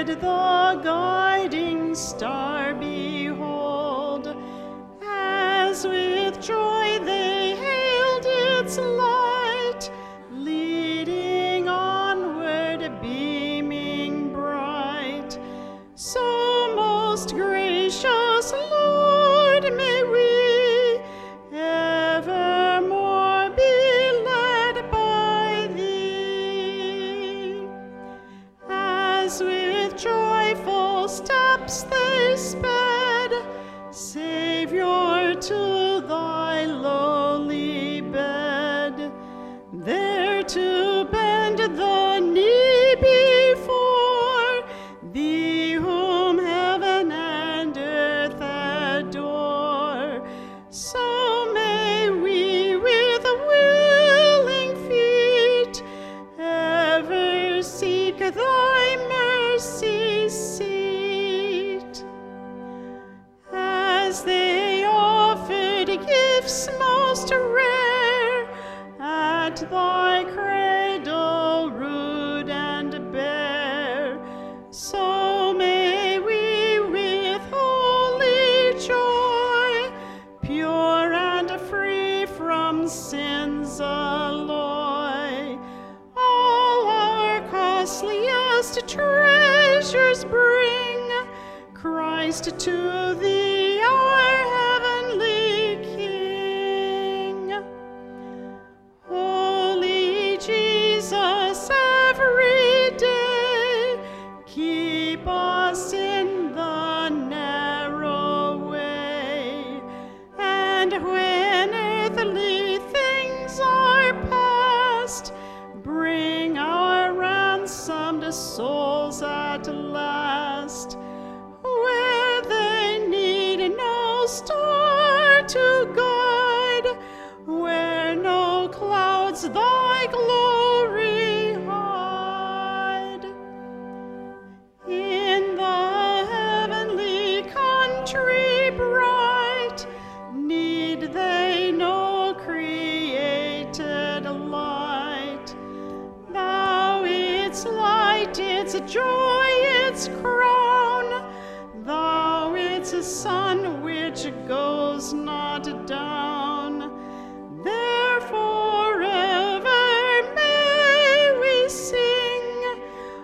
let the guiding star behold, as with joy they hailed its light, leading onward, beaming bright. So most gracious Lord, may we evermore be led by thee. As with joyful steps they sped, Savior, to thy lowly bed, there to bend the knee before thee, whom heaven and earth adore. So may we with willing feet ever seek thy mercy seat. As they offered gifts most rare at thy cradle rude and bare, so may we with holy joy, pure and free from sin's alloy, all our costliest treasures bring, Christ, to thee, our heavenly King. Holy Jesus, every day keep us in the narrow way, and when earthly things are past, bring our ransomed souls at last, where they need no star to guide, where no clouds thy glory hide. In the heavenly country bright, need they no created light. Thou its light, its joy, its crown, thou its sun which goes not down. Therefore ever may we sing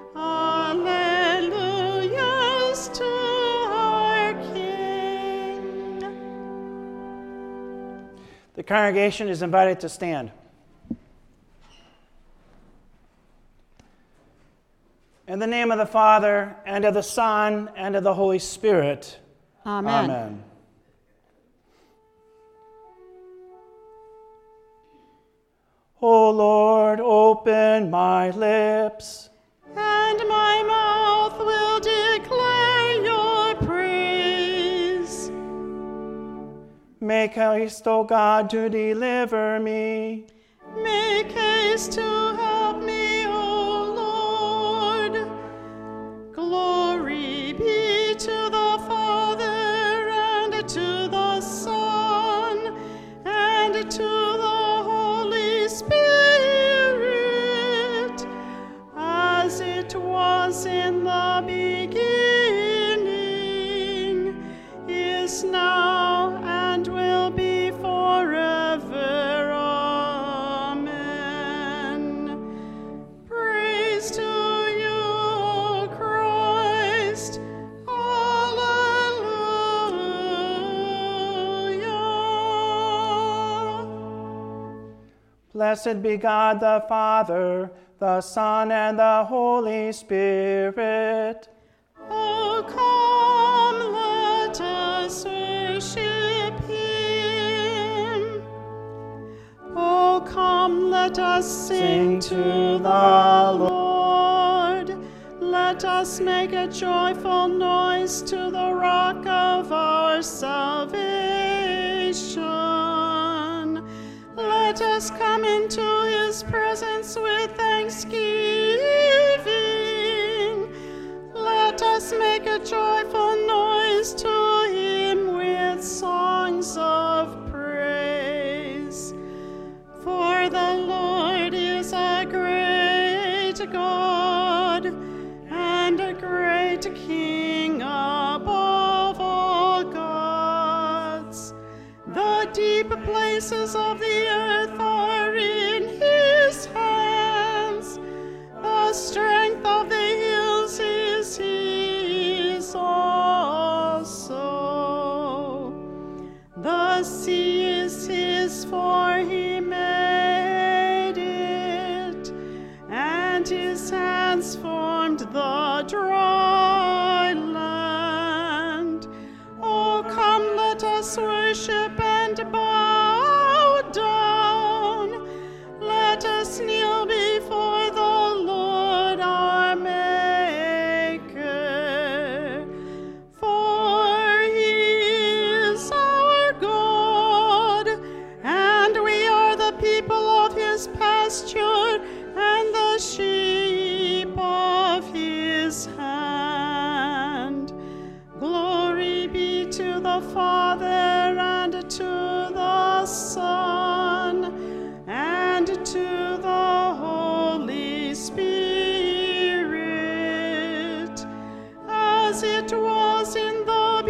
Alleluias to our King. The congregation is invited to stand. In the name of the Father, and of the Son, and of the Holy Spirit. Amen. Amen. O Lord, open my lips, And my mouth will declare your praise. Make haste, O God, to deliver me. Make haste to help me, O Lord. Glory be to the Father, and to the Son, and to the Holy Spirit, as it was in the beginning, is now, and will be forever. Amen. Praise to you, O Christ. Alleluia. Blessed be God the Father, the Son, and the Holy Spirit. Oh, come, let us worship him. Oh, come, let us sing to the Lord. Let us make a joyful noise to the rock of our salvation. Let us come into his presence with thanksgiving. Let us make a joyful noise to him with songs of praise. For the Lord is a great God and a great great King above all gods. The deep places of the earth are in his hands. The strength of the hills is his also. The sea is his, for he made it, and his hands formed the dry land. Oh, come, let us worship and bow down. Let us kneel before the Lord our Maker. For he is our God, and we are the people of his pasture and the sheep of his hand. Glory be to the Father, and to the Son, and to the Holy Spirit, as it was in the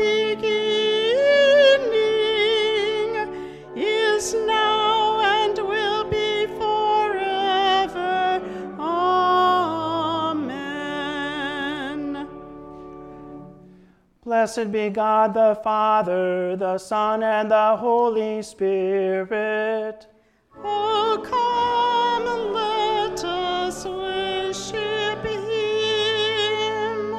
beginning, is now, and will be forever. Amen. Blessed be God the Father, the Son, and the Holy Spirit. Oh, come, let us worship him.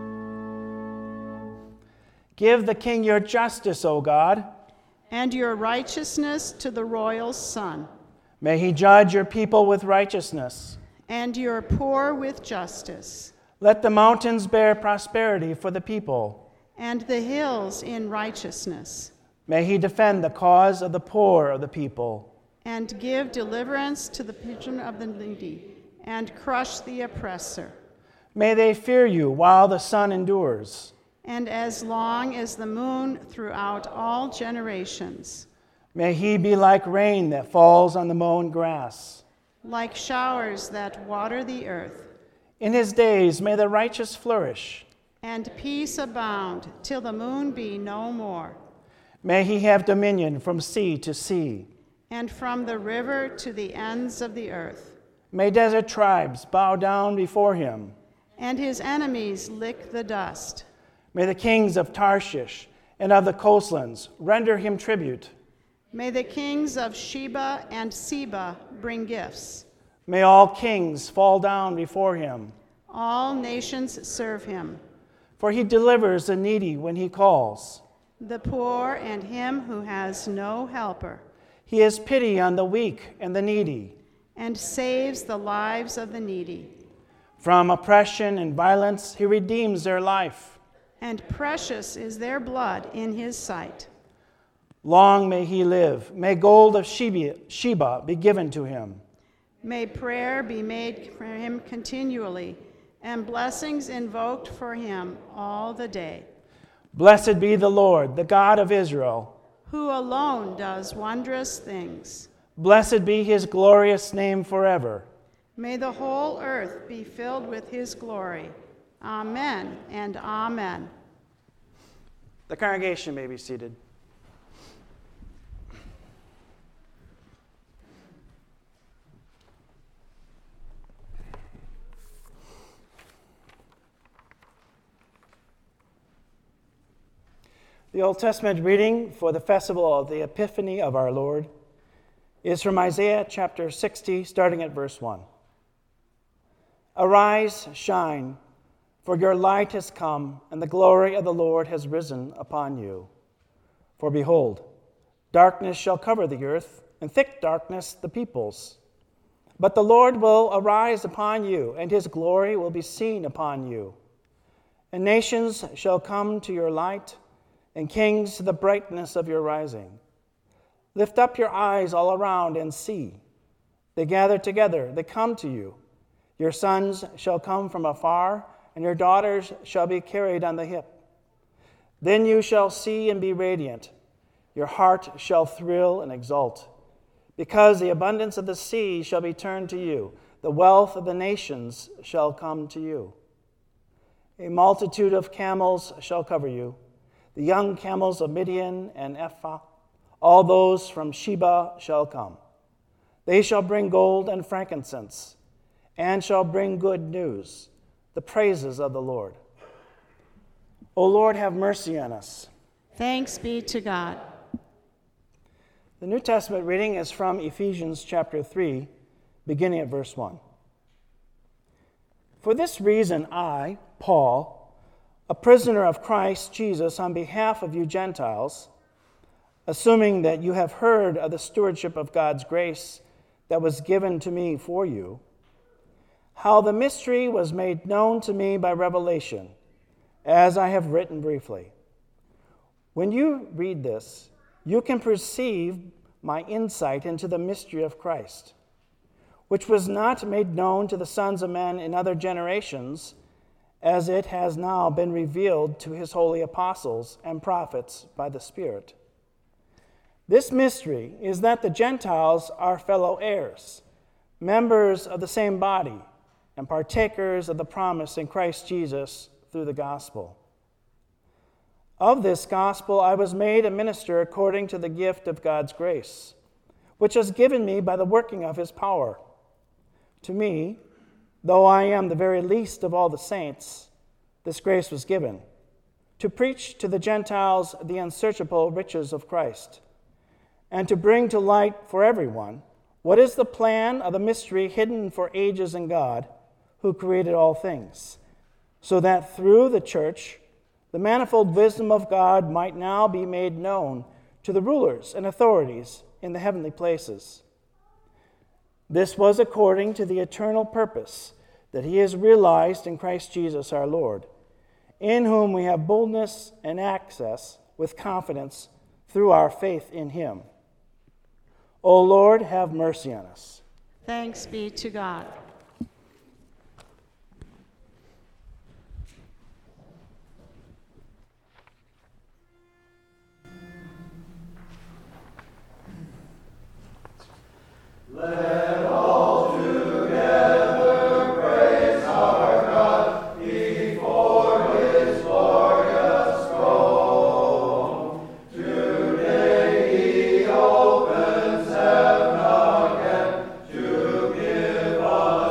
Give the King your justice, O God. And your righteousness to the royal Son, May he judge your people with righteousness. and your poor with justice, Let the mountains bear prosperity for the people. and the hills in righteousness, May he defend the cause of the poor of the people. and give deliverance to the children of the needy, and crush the oppressor. May they fear you while the sun endures. And as long as the moon throughout all generations, May he be like rain that falls on the mown grass. like showers that water the earth, In his days may the righteous flourish. and peace abound till the moon be no more, May he have dominion from sea to sea. and from the river to the ends of the earth. May desert tribes bow down before him. And his enemies lick the dust. May the kings of Tarshish and of the coastlands render him tribute. May the kings of Sheba and Seba bring gifts. May all kings fall down before him. All nations serve him, For he delivers the needy when he calls. the poor and him who has no helper, He has pity on the weak and the needy. and saves the lives of the needy. From oppression and violence he redeems their life. And precious is their blood in his sight. Long may he live. May gold of Sheba be given to him. May prayer be made for him continually, and blessings invoked for him all the day. Blessed be the Lord, the God of Israel. Who alone does wondrous things. Blessed be his glorious name forever. May the whole earth be filled with his glory. Amen and amen. The congregation may be seated. The Old Testament reading for the festival of the Epiphany of our Lord is from Isaiah chapter 60, starting at verse 1. Arise, shine, for your light has come, and the glory of the Lord has risen upon you. For behold, darkness shall cover the earth, and thick darkness the peoples. But the Lord will arise upon you, and his glory will be seen upon you. And nations shall come to your light, and kings to the brightness of your rising. Lift up your eyes all around and see. They gather together, they come to you. Your sons shall come from afar, and your daughters shall be carried on the hip. Then you shall see and be radiant. Your heart shall thrill and exult, because the abundance of the sea shall be turned to you. The wealth of the nations shall come to you. A multitude of camels shall cover you, the young camels of Midian and Ephah, all those from Sheba shall come. They shall bring gold and frankincense, and shall bring good news, the praises of the Lord. O Lord, have mercy on us. Thanks be to God. The New Testament reading is from Ephesians chapter 3, beginning at verse 1. For this reason I, Paul, a prisoner of Christ Jesus, on behalf of you Gentiles, assuming that you have heard of the stewardship of God's grace that was given to me for you, how the mystery was made known to me by revelation, as I have written briefly. When you read this, you can perceive my insight into the mystery of Christ, which was not made known to the sons of men in other generations, as it has now been revealed to his holy apostles and prophets by the Spirit. This mystery is that the Gentiles are fellow heirs, members of the same body, and partakers of the promise in Christ Jesus through the gospel. Of this gospel I was made a minister according to the gift of God's grace, which was given me by the working of his power. To me, though I am the very least of all the saints, this grace was given, to preach to the Gentiles the unsearchable riches of Christ, and to bring to light for everyone what is the plan of the mystery hidden for ages in God, who created all things, so that through the church the manifold wisdom of God might now be made known to the rulers and authorities in the heavenly places. This was according to the eternal purpose that he has realized in Christ Jesus our Lord, in whom we have boldness and access with confidence through our faith in him. O Lord, have mercy on us. Thanks be to God. Let all together praise our God before his glorious throne. Today he opens heaven again to give us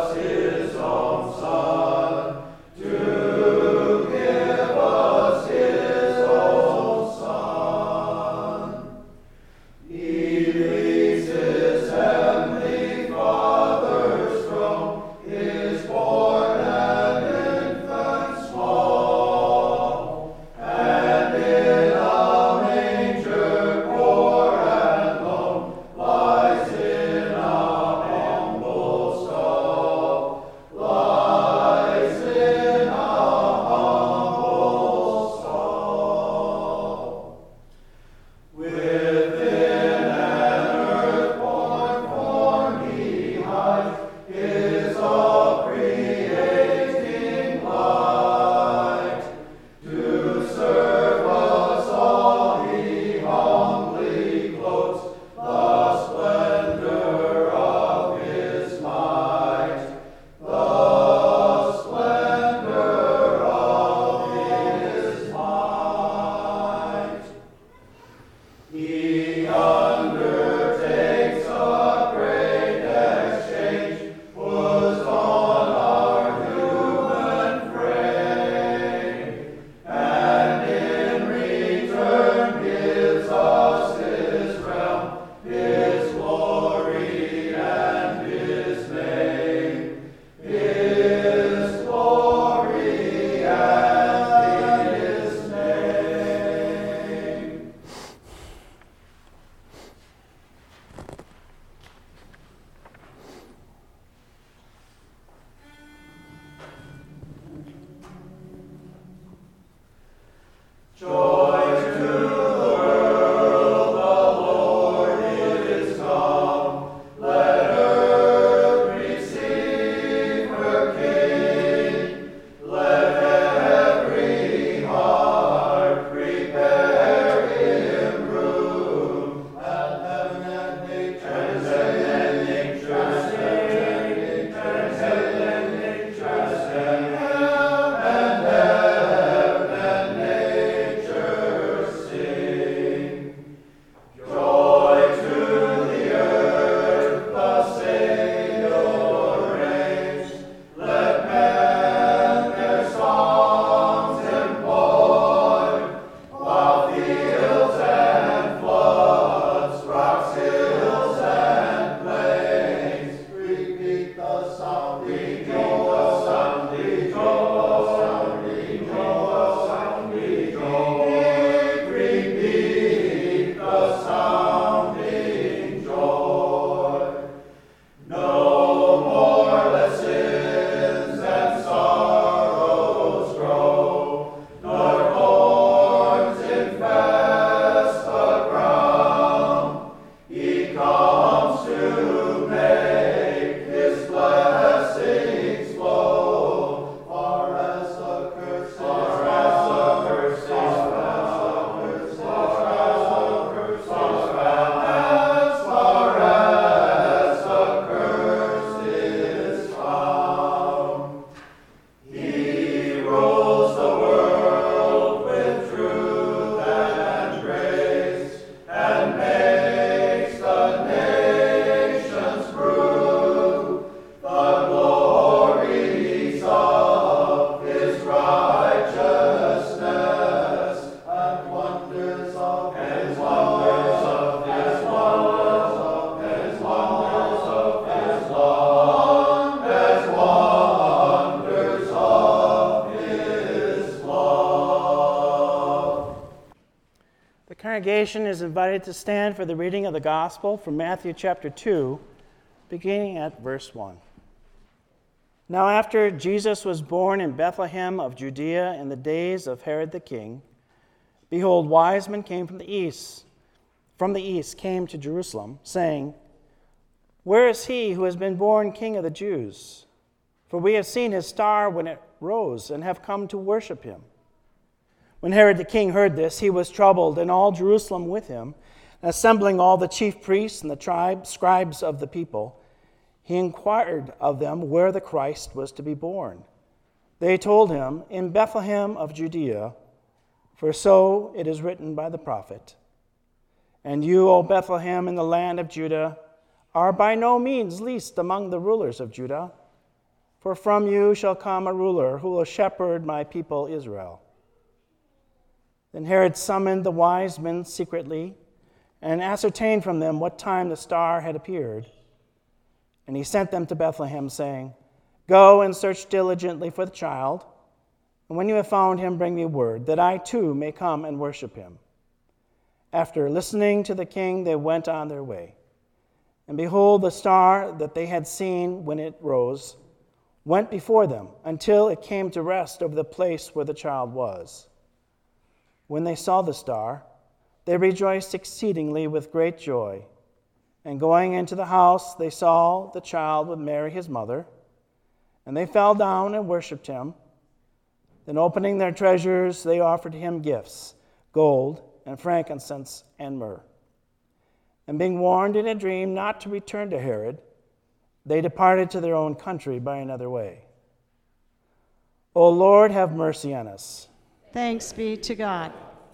Congregation is invited to stand for the reading of the Gospel from Matthew chapter 2, beginning at verse 1. Now after Jesus was born in Bethlehem of Judea in the days of Herod the king, behold, wise men came from the east came to Jerusalem, saying, "Where is he who has been born King of the Jews? For we have seen his star when it rose and have come to worship him." When Herod the king heard this, he was troubled, and all Jerusalem with him. Assembling all the chief priests and the scribes of the people, he inquired of them where the Christ was to be born. They told him, "In Bethlehem of Judea, for so it is written by the prophet, 'And you, O Bethlehem, in the land of Judah, are by no means least among the rulers of Judah, for from you shall come a ruler who will shepherd my people Israel.'" Then Herod summoned the wise men secretly and ascertained from them what time the star had appeared. And he sent them to Bethlehem, saying, "Go and search diligently for the child, and when you have found him, bring me word, that I too may come and worship him." After listening to the king, they went on their way. And behold, the star that they had seen when it rose went before them until it came to rest over the place where the child was. When they saw the star, they rejoiced exceedingly with great joy. And going into the house, they saw the child with Mary his mother, and they fell down and worshipped him. Then opening their treasures, they offered him gifts, gold and frankincense and myrrh. And being warned in a dream not to return to Herod, they departed to their own country by another way. O Lord, have mercy on us. Thanks be to God.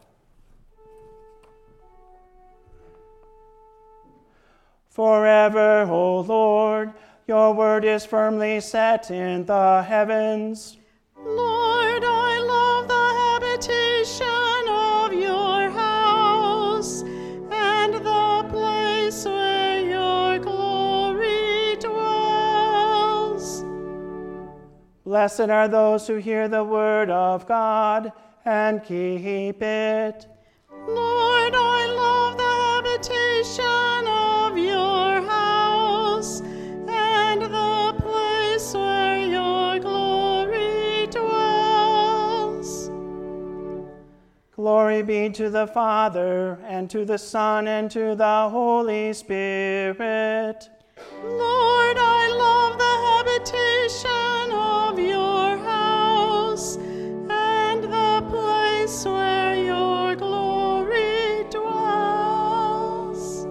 Forever, O Lord, your word is firmly set in the heavens. Lord, I love the habitation of your house and the place where your glory dwells. Blessed are those who hear the word of God and keep it. Lord, I love the habitation of your house and the place where your glory dwells. Glory be to the Father, and to the Son, and to the Holy Spirit. Lord, I love the habitation of your house and the place where your glory dwells.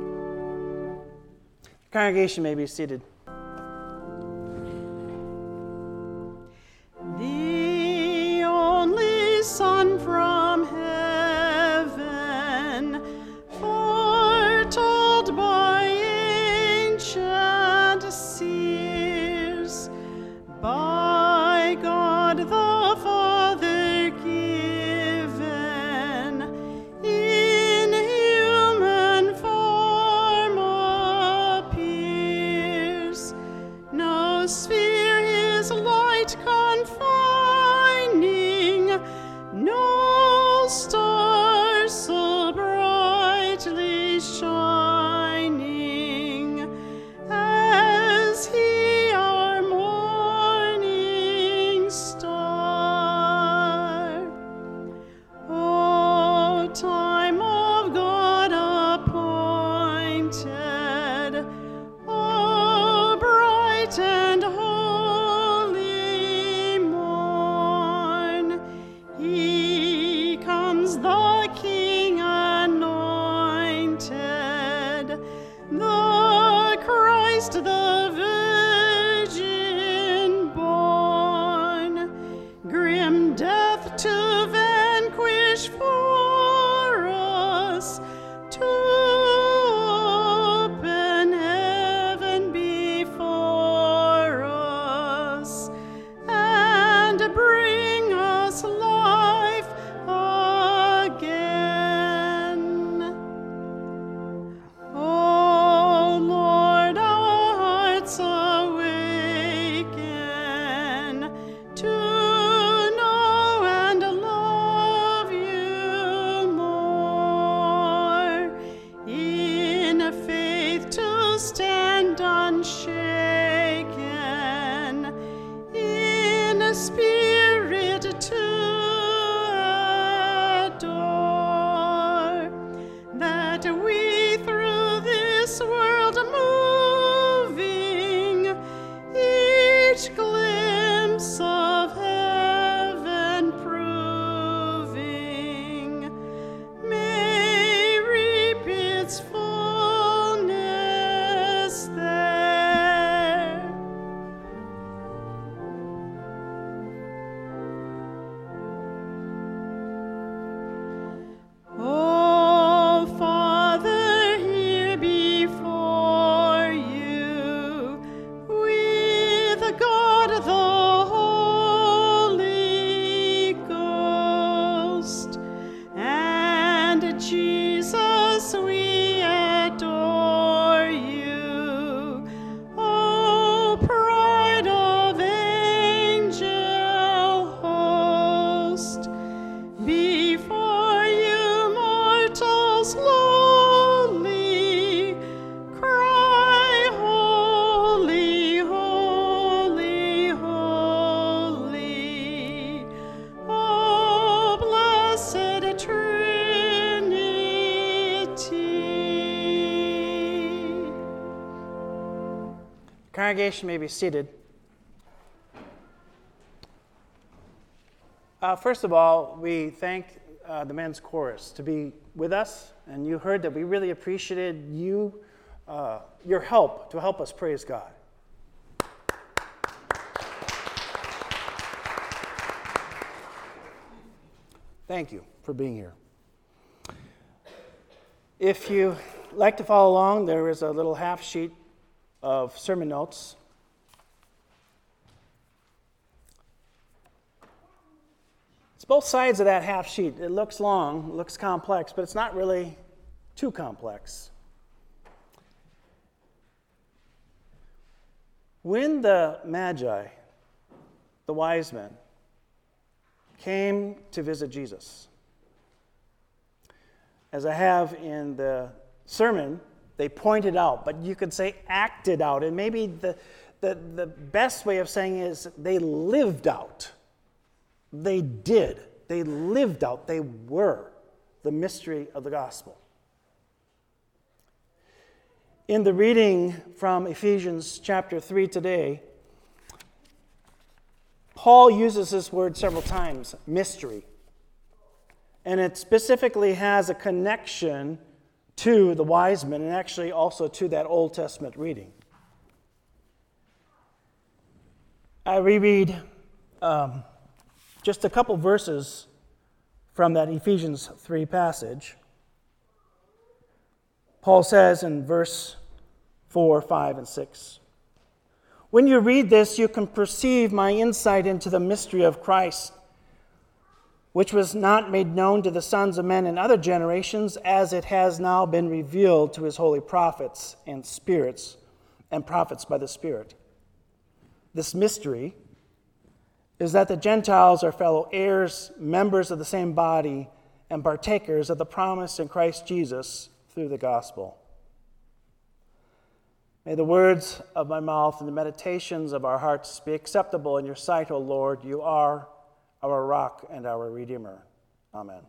The congregation may be seated. The only Son from heaven, foretold by ancient seers, by God the Father given, in human form appears. No sphere his light confining, no star so brightly shining as he, our morning star. O time of God appointed, O bright and holy morn, he comes the King anointed, the Christ, the Virgin born, grim death to vanquish for us, to open heaven before us, and bring us life again. O Lord, our hearts awaken to know and love you congregation may be seated. First of all, we thank the men's chorus to be with us, and you heard that we really appreciated your help to help us praise God. Thank you for being here. If you like to follow along, there is a little half sheet of sermon notes. It's both sides of that half sheet. It looks long, it looks complex, but it's not really too complex. When the Magi, the wise men, came to visit Jesus, as I have in the sermon, they pointed out, but you could say acted out, and maybe the best way of saying it is they lived out. They did. They lived out. They were the mystery of the gospel. In the reading from Ephesians chapter 3 today, Paul uses this word several times, mystery. And it specifically has a connection to the wise men and actually also to that Old Testament reading. I reread just a couple verses from that Ephesians 3 passage. Paul says in verse 4, 5, and 6, "When you read this, you can perceive my insight into the mystery of Christ, which was not made known to the sons of men in other generations, as it has now been revealed to his holy prophets and spirits and prophets by the Spirit. This mystery is that the Gentiles are fellow heirs, members of the same body, and partakers of the promise in Christ Jesus through the gospel. May the words of my mouth and the meditations of our hearts be acceptable in your sight, O Lord. You are our rock and our Redeemer. Amen."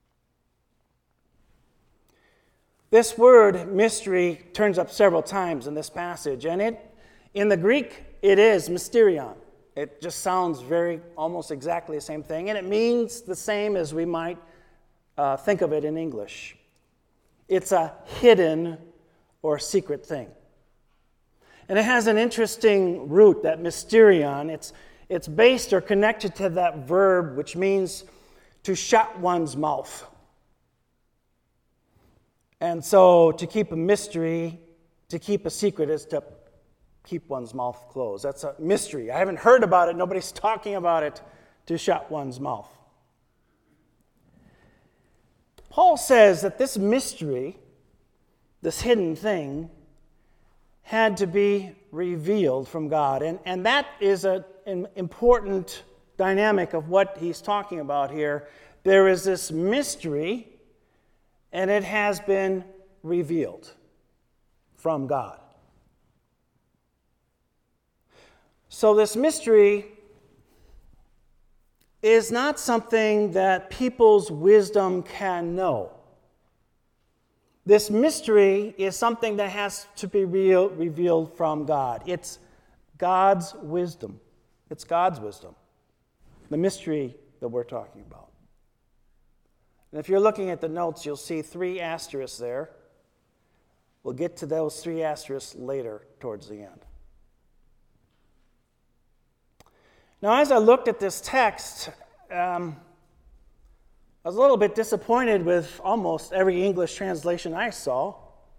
This word mystery turns up several times in this passage, and in the Greek it is mysterion. It just sounds almost exactly the same thing, and it means the same as we might think of it in English. It's a hidden or secret thing. And it has an interesting root, that mysterion. It's based or connected to that verb which means to shut one's mouth. And so to keep a mystery, to keep a secret, is to keep one's mouth closed. That's a mystery. I haven't heard about it. Nobody's talking about it. To shut one's mouth. Paul says that this mystery, this hidden thing, had to be revealed from God. And that is an important dynamic of what he's talking about here. There is this mystery, and it has been revealed from God. So this mystery is not something that people's wisdom can know. This mystery is something that has to be revealed from God. It's God's wisdom. It's God's wisdom. The mystery that we're talking about. And if you're looking at the notes, you'll see 3 asterisks there. We'll get to those 3 asterisks later towards the end. Now, as I looked at this text, I was a little bit disappointed with almost every English translation I saw,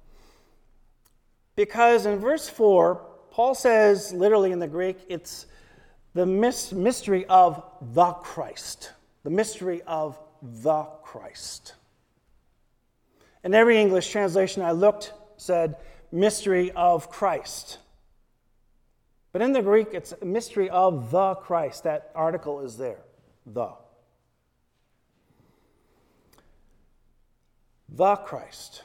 because in verse 4, Paul says, literally in the Greek, it's the mystery of the Christ. The mystery of the Christ. And every English translation I looked said, mystery of Christ. But in the Greek, it's a mystery of the Christ. That article is there, the. The Christ.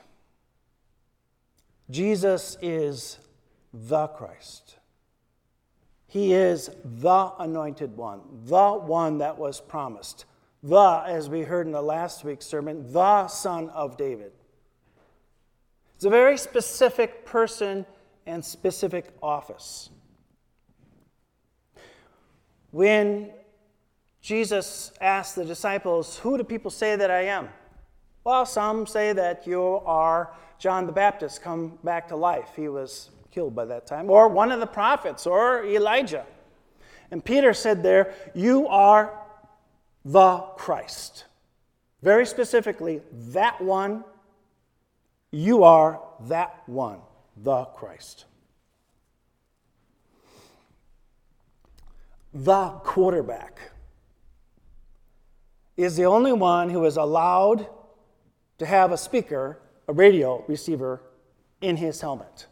Jesus is the Christ. He is the anointed one, the one that was promised. The, as we heard in the last week's sermon, the Son of David. It's a very specific person and specific office. when Jesus asked the disciples, "Who do people say that I am?" Well, some say that you are John the Baptist come back to life. He was killed by that time. Or one of the prophets, or Elijah. And Peter said there, "You are the Christ." Very specifically, that one, you are that one, the Christ. The quarterback is the only one who is allowed to have a speaker, a radio receiver, in his helmet.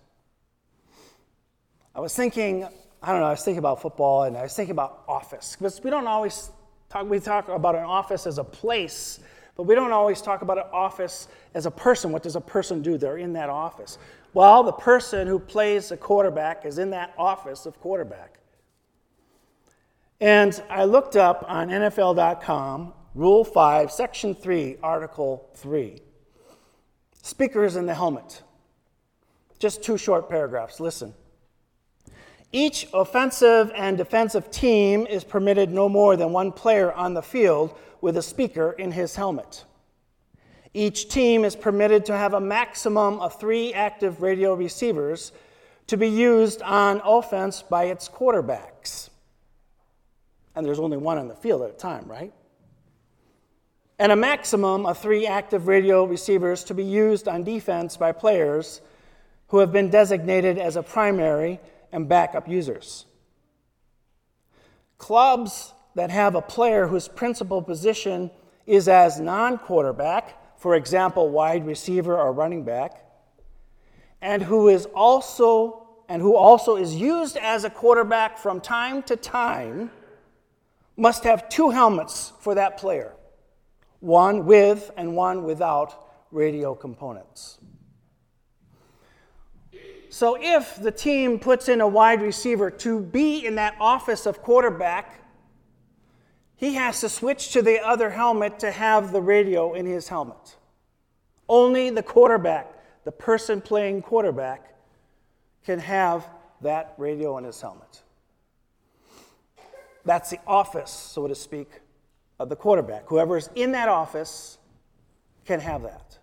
I was thinking about football, and I was thinking about office. Because we don't always talk about an office as a place, but we don't always talk about an office as a person. What does a person do? They're in that office. Well, the person who plays the quarterback is in that office of quarterback. And I looked up on NFL.com, Rule 5, Section 3, Article 3. Speakers in the helmet. Just 2 short paragraphs. Listen. Each offensive and defensive team is permitted no more than 1 player on the field with a speaker in his helmet. Each team is permitted to have a maximum of 3 active radio receivers to be used on offense by its quarterbacks. And there's only 1 on the field at a time, right? And a maximum of 3 active radio receivers to be used on defense by players who have been designated as a primary and backup users. Clubs that have a player whose principal position is as non-quarterback, for example, wide receiver or running back, and who also is used as a quarterback from time to time, must have 2 helmets for that player, 1 with and 1 without radio components. So if the team puts in a wide receiver to be in that office of quarterback, he has to switch to the other helmet to have the radio in his helmet. Only the quarterback, the person playing quarterback, can have that radio in his helmet. That's the office, so to speak, of the quarterback. Whoever is in that office can have that.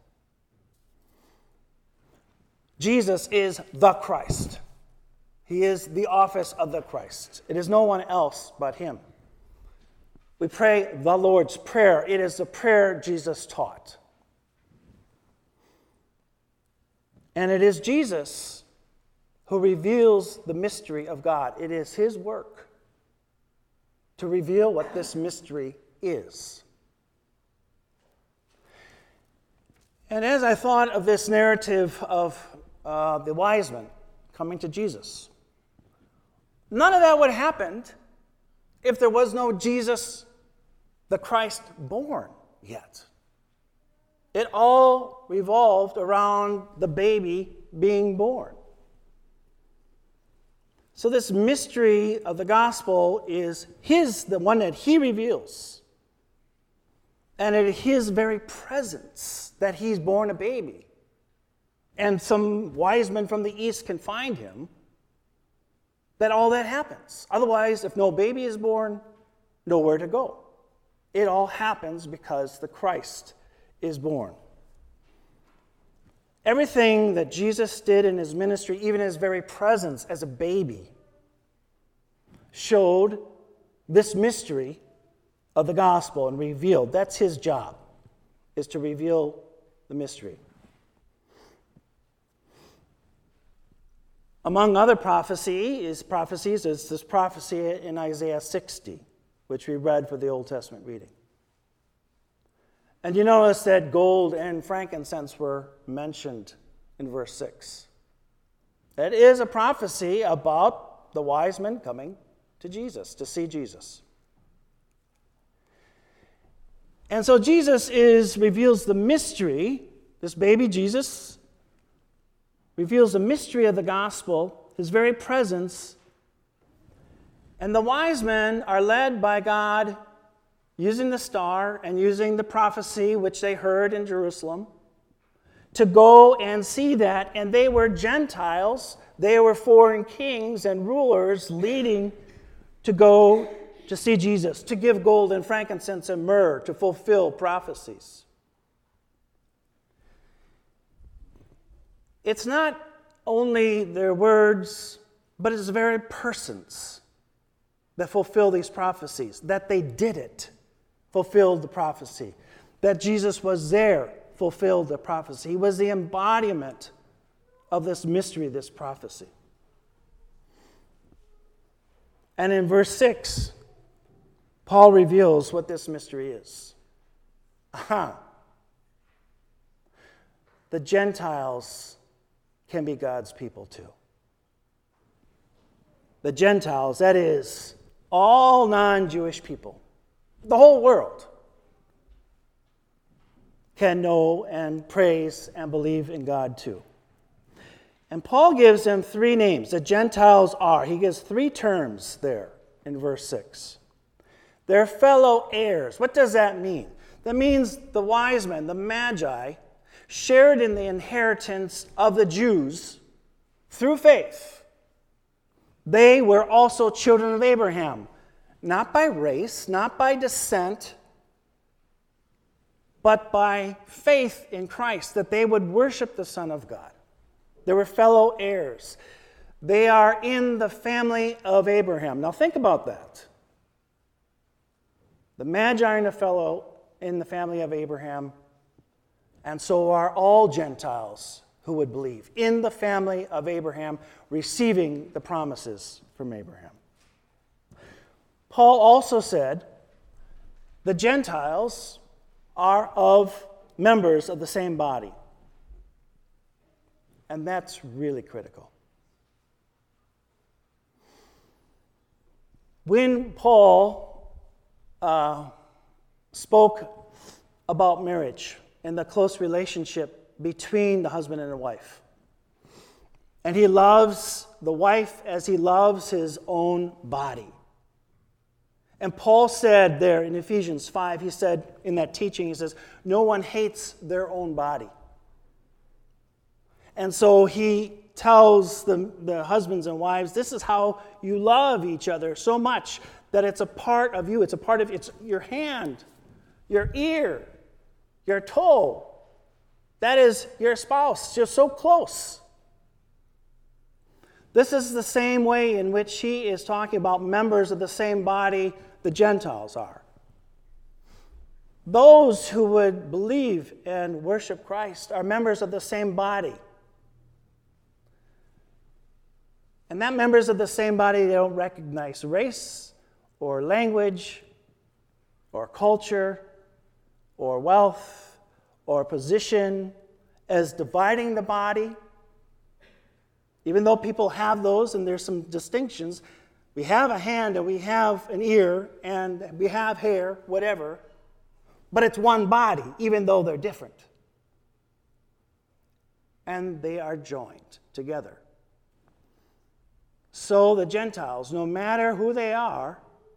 Jesus is the Christ. He is the office of the Christ. It is no one else but him. We pray the Lord's Prayer. It is the prayer Jesus taught. And it is Jesus who reveals the mystery of God. It is his work to reveal what this mystery is. And as I thought of this narrative of the wise men coming to Jesus, none of that would have happened if there was no Jesus, the Christ, born yet. It all revolved around the baby being born. So this mystery of the gospel is the one that he reveals. And it is his very presence that he's born a baby. And some wise men from the east can find him, that all that happens. Otherwise, if no baby is born, nowhere to go. It all happens because the Christ is born. Everything that Jesus did in his ministry, even his very presence as a baby, showed this mystery of the gospel and revealed. That's his job, is to reveal the mystery. Among other prophecies is this prophecy in Isaiah 60, which we read for the Old Testament reading. And you notice that gold and frankincense were mentioned in verse 6. That is a prophecy about the wise men coming to Jesus, to see Jesus. And so Jesus reveals the mystery, this baby Jesus reveals the mystery of the gospel, his very presence. And the wise men are led by God using the star and using the prophecy which they heard in Jerusalem to go and see that. And they were Gentiles. They were foreign kings and rulers leading to go to see Jesus, to give gold and frankincense and myrrh, to fulfill prophecies. It's not only their words, but it's the very persons that fulfill these prophecies. That they did it fulfilled the prophecy. That Jesus was there fulfilled the prophecy. He was the embodiment of this mystery, this prophecy. And in verse 6, Paul reveals what this mystery is. The Gentiles can be God's people too. The Gentiles, that is, all non-Jewish people, the whole world, can know and praise and believe in God too. And Paul gives them three names. The Gentiles are. He gives three terms there in verse 6. They're fellow heirs. What does that mean? That means the wise men, the Magi, shared in the inheritance of the Jews through faith. They were also children of Abraham, not by race, not by descent, but by faith in Christ, that they would worship the Son of God. They were fellow heirs. They are in the family of Abraham. Now think about that. The Magi are in the family of Abraham, and so are all Gentiles who would believe, in the family of Abraham, receiving the promises from Abraham. Paul also said the Gentiles are of members of the same body. And that's really critical. When Paul spoke about marriage and the close relationship between the husband and the wife, and he loves the wife as he loves his own body. And Paul said there in Ephesians 5, he said in that teaching, he says, no one hates their own body. And so he tells the husbands and wives, this is how you love each other so much that it's a part of you. It's a part of it's your hand, your ear, your toe. That is your spouse. You're so close. This is the same way in which he is talking about members of the same body the Gentiles are. Those who would believe and worship Christ are members of the same body. And that members of the same body, they don't recognize race or language or culture or wealth or position as dividing the body. Even though people have those and there's some distinctions, we have a hand and we have an ear and we have hair, whatever, but it's one body, even though they're different. And they are joined together. So the Gentiles, no matter who they are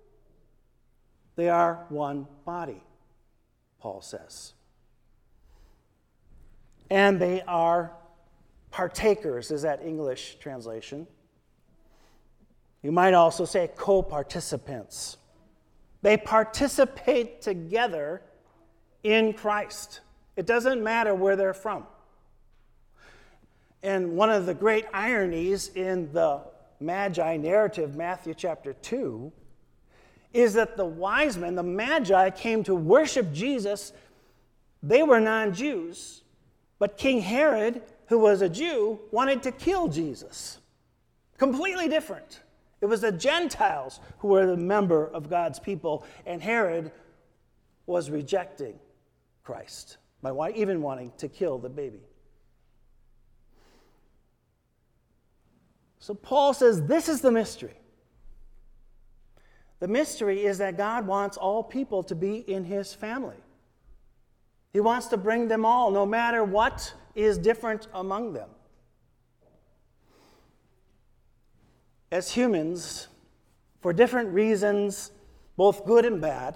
one body, Paul says. And they are partakers, is that English translation. You might also say co-participants. They participate together in Christ. It doesn't matter where they're from. And one of the great ironies in the Magi narrative, Matthew chapter 2, is that the wise men, the Magi, came to worship Jesus. They were non-Jews, but King Herod, who was a Jew, wanted to kill Jesus. Completely different. It was the Gentiles who were the member of God's people, and Herod was rejecting Christ by even wanting to kill the baby. So Paul says this is the mystery. The mystery is that God wants all people to be in his family. He wants to bring them all, no matter what is different among them. As humans, for different reasons, both good and bad,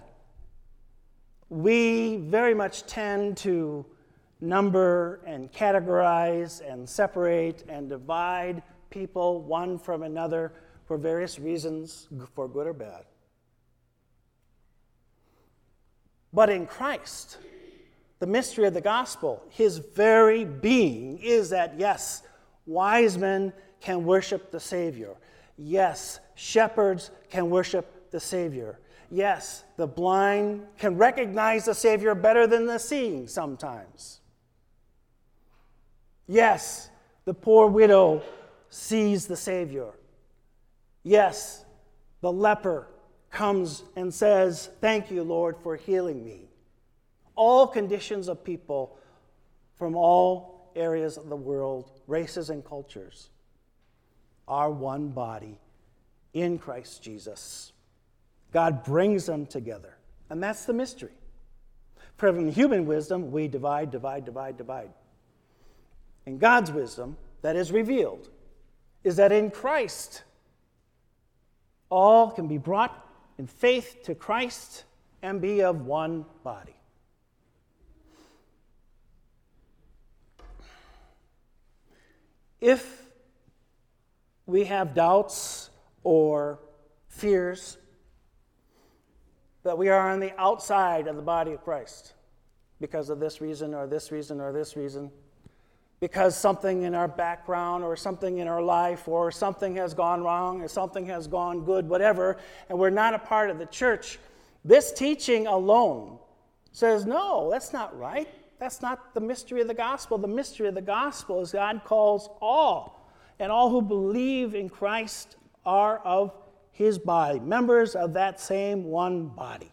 we very much tend to number and categorize and separate and divide people one from another for various reasons, for good or bad. But in Christ, the mystery of the gospel, his very being is that, yes, wise men can worship the Savior. Yes, shepherds can worship the Savior. Yes, the blind can recognize the Savior better than the seeing sometimes. Yes, the poor widow sees the Savior. Yes, the leper comes and says, "Thank you, Lord, for healing me." All conditions of people from all areas of the world, races and cultures, are one body in Christ Jesus. God brings them together, and that's the mystery. From human wisdom, we divide. In God's wisdom, that is revealed, is that in Christ, all can be brought in faith to Christ and be of one body. If we have doubts or fears that we are on the outside of the body of Christ because of this reason or this reason or this reason, because something in our background or something in our life or something has gone wrong or something has gone good, whatever, and we're not a part of the church, this teaching alone says, no, that's not right. That's not the mystery of the gospel. The mystery of the gospel is God calls all, and all who believe in Christ are of his body, members of that same one body.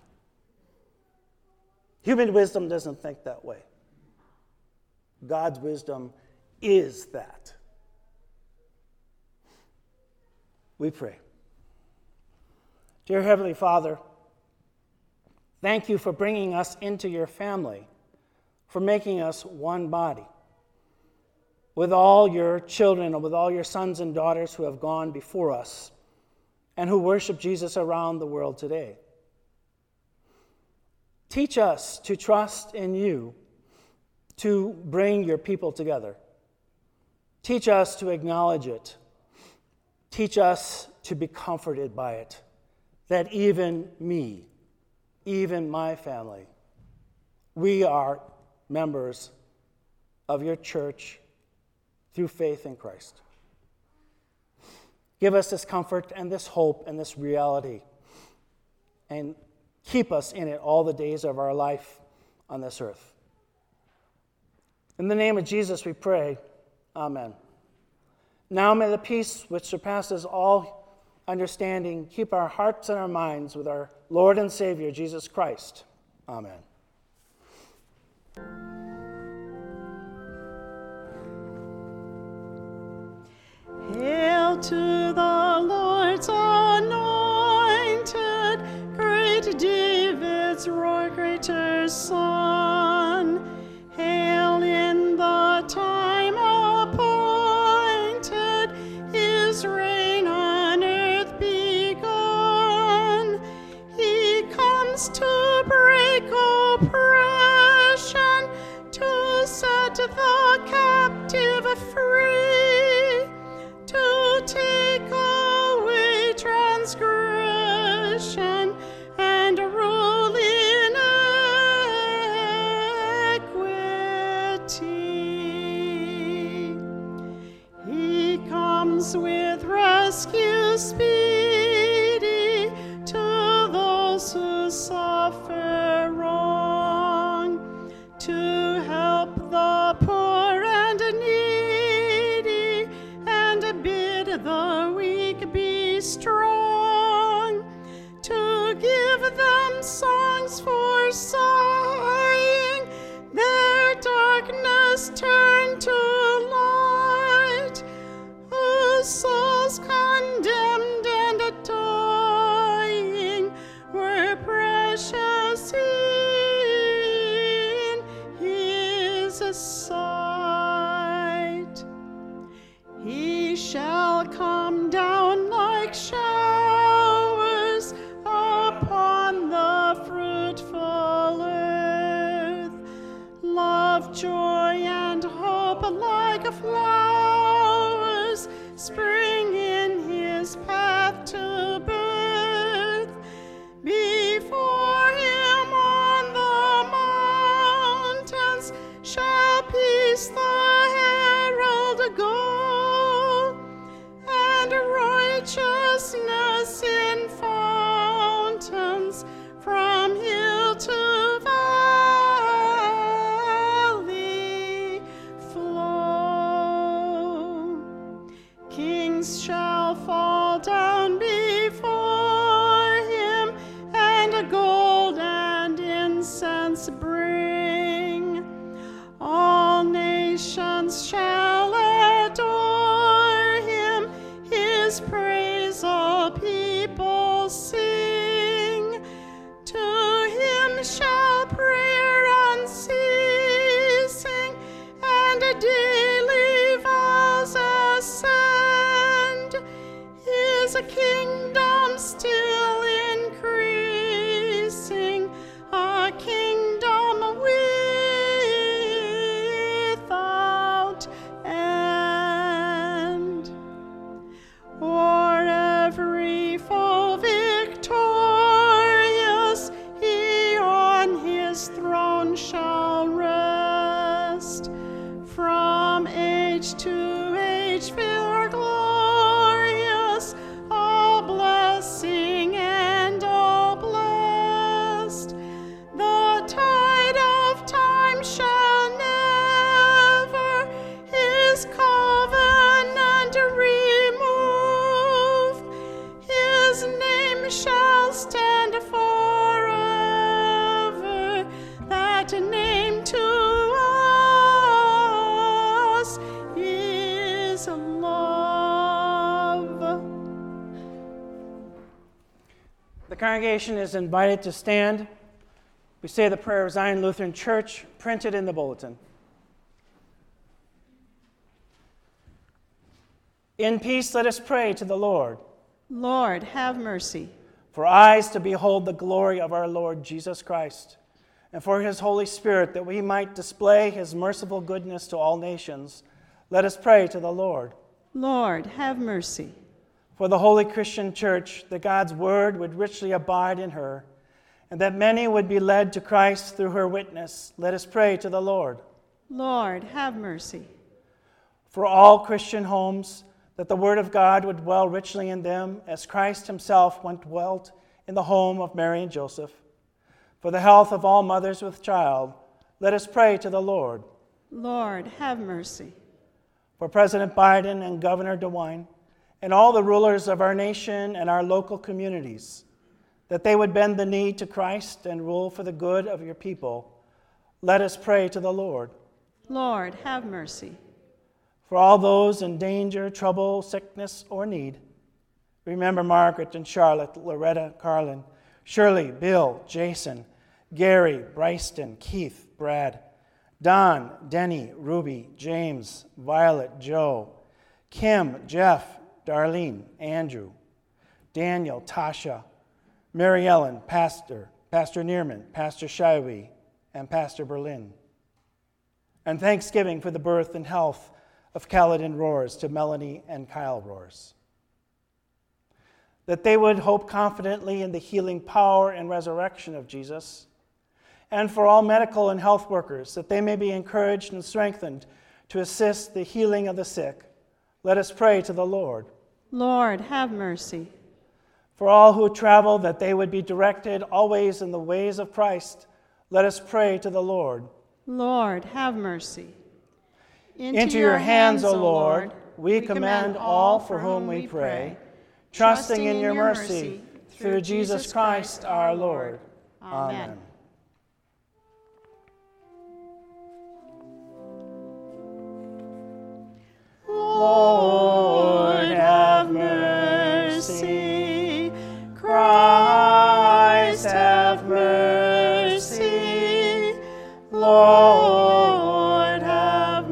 Human wisdom doesn't think that way. God's wisdom is that. We pray. Dear Heavenly Father, thank you for bringing us into your family, for making us one body, with all your children and with all your sons and daughters who have gone before us and who worship Jesus around the world today. Teach us to trust in you to bring your people together. Teach us to acknowledge it. Teach us to be comforted by it, that even me, even my family, we are members of your church through faith in Christ. Give us this comfort and this hope and this reality, and keep us in it all the days of our life on this earth. In the name of Jesus we pray, amen. Now may the peace which surpasses all understanding keep our hearts and our minds with our Lord and Savior, Jesus Christ. Amen. Hail to the Lord's anointed, great David's roar, greater Son. Hail in the time appointed, his reign on earth begun. He comes to break oppression, to set the captive free, to take away transgression and rule in equity. He comes with rescue speedy to those who suffer wrong, to help the poor and needy, and bid the weak be strong, to give them songs for sighing, their darkness turn to light, whose souls condemned and dying were precious in his sight. He shall come down like showers upon the fruitful earth. Love, joy, and hope like flowers spring in his path to birth. Before him on the name to us is love. The congregation is invited to stand. We say the prayer of Zion Lutheran Church, printed in the bulletin. In peace, let us pray to the Lord. Lord, have mercy. For eyes to behold the glory of our Lord Jesus Christ, and for his Holy Spirit, that we might display his merciful goodness to all nations, let us pray to the Lord. Lord, have mercy. For the Holy Christian Church, that God's word would richly abide in her, and that many would be led to Christ through her witness, let us pray to the Lord. Lord, have mercy. For all Christian homes, that the word of God would dwell richly in them, as Christ himself once dwelt in the home of Mary and Joseph. For the health of all mothers with child, let us pray to the Lord. Lord, have mercy. For President Biden and Governor DeWine, and all the rulers of our nation and our local communities, that they would bend the knee to Christ and rule for the good of your people, let us pray to the Lord. Lord, have mercy. For all those in danger, trouble, sickness, or need, remember Margaret and Charlotte, Loretta, Carlin, Shirley, Bill, Jason, Gary, Bryston, Keith, Brad, Don, Denny, Ruby, James, Violet, Joe, Kim, Jeff, Darlene, Andrew, Daniel, Tasha, Mary Ellen, Pastor Neerman, Pastor Shiwi, and Pastor Berlin. And thanksgiving for the birth and health of Kaladin Roars to Melanie and Kyle Roars. That they would hope confidently in the healing power and resurrection of Jesus. And for all medical and health workers, that they may be encouraged and strengthened to assist the healing of the sick, let us pray to the Lord. Lord, have mercy. For all who travel, that they would be directed always in the ways of Christ, let us pray to the Lord. Lord, have mercy. Into your hands, O Lord, we commend all for whom we pray, trusting in your mercy, through Jesus Christ our Lord. Amen. Lord, have mercy. Christ, have mercy. Lord, have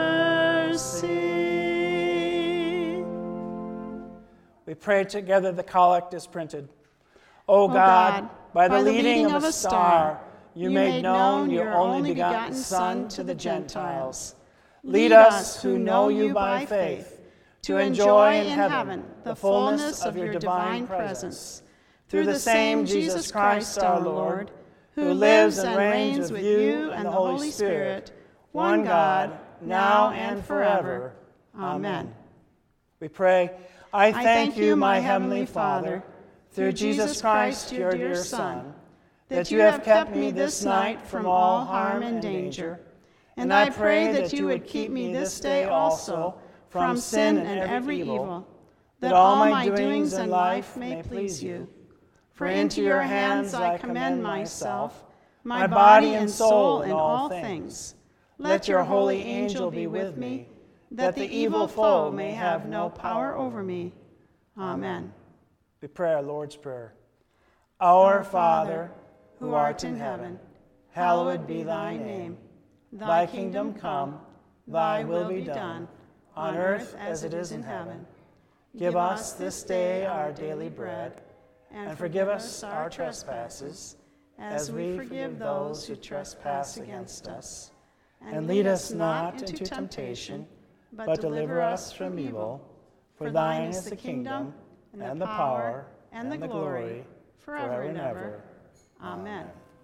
mercy. We pray together. The collect is printed. O God, by the leading of a star, you made known your only begotten Son to the Gentiles. Lead us who know you by faith to enjoy in heaven the fullness of your divine presence. Through the same Jesus Christ our Lord, who lives and reigns with you and the Holy Spirit, one God, now and forever. Amen. We pray, I thank you, my heavenly Father, through Jesus Christ, your dear Son, that you have kept me this night from all harm and danger. And I pray that you would keep me this day also from sin and every evil, that all my doings in life may please you. For into your hands I commend myself, my body and soul in all things. Let your holy angel be with me, that the evil foe may have no power over me. Amen. We pray our Lord's Prayer. Our Father, who art in heaven, hallowed be thy name. Thy kingdom come, thy will be done, on earth as it is in heaven. Give us this day our daily bread, and forgive us our trespasses, as we forgive those who trespass against us. And lead us not into temptation, but deliver us from evil. For thine is the kingdom, and the power, and the glory, forever and ever. Amen.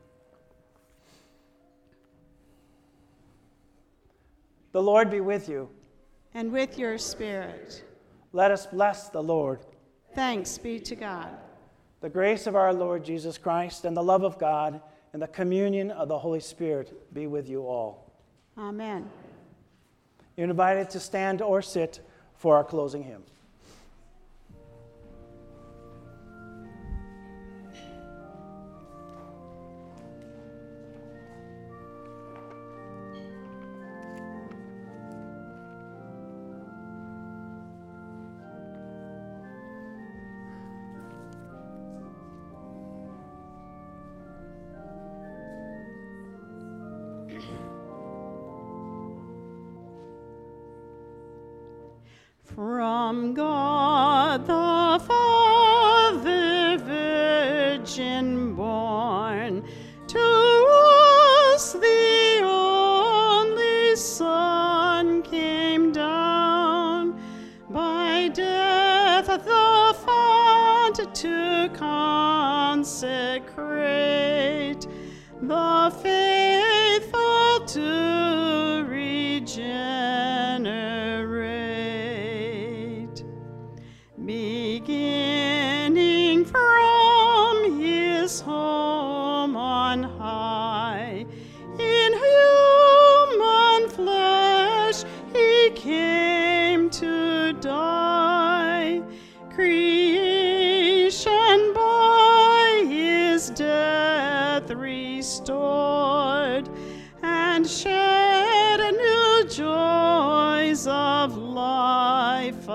The Lord be with you. And with your spirit. Let us bless the Lord. Thanks be to God. The grace of our Lord Jesus Christ and the love of God and the communion of the Holy Spirit be with you all. Amen. You're invited to stand or sit for our closing hymn. from God the Father, virgin born, to us the only Son came down, by death the font to consecrate, the faithful to regenerate. Beginning from his home on high, in human flesh he came to die. Creation by his death restored, and shed new joys of life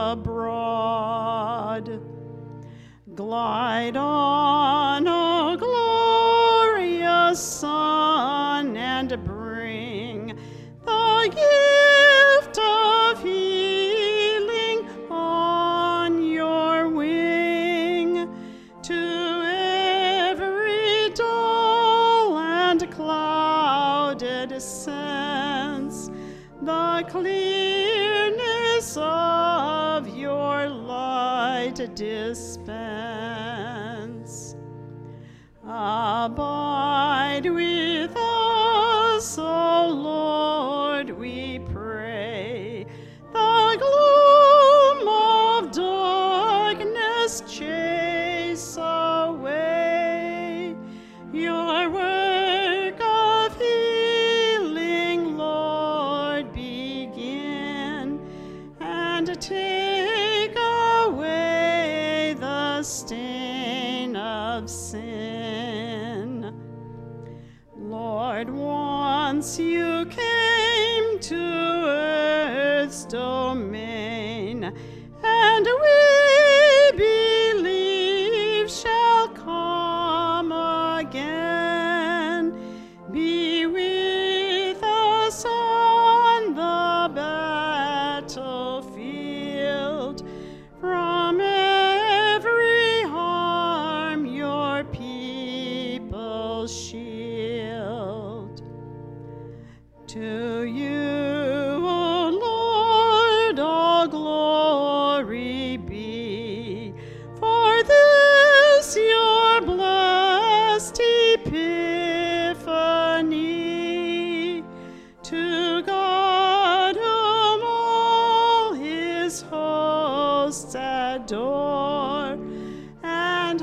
abroad. Glide on, O glorious Son, and bring the gift of healing on your wing to every dull and clouded sense, the clearness of your light dispense. Abide with us, O Lord, we pray. The gloom of darkness chase away. Your work of healing, Lord, begin, and take away the stain of sin. Lord, once you came to earth's domain, and we believe shall come again. Be with us on the battlefield, from every harm your people shield. To you, O Lord, all glory be, for this your blessed Epiphany. To God whom all his hosts adore, and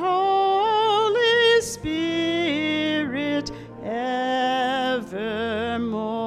Holy Spirit evermore.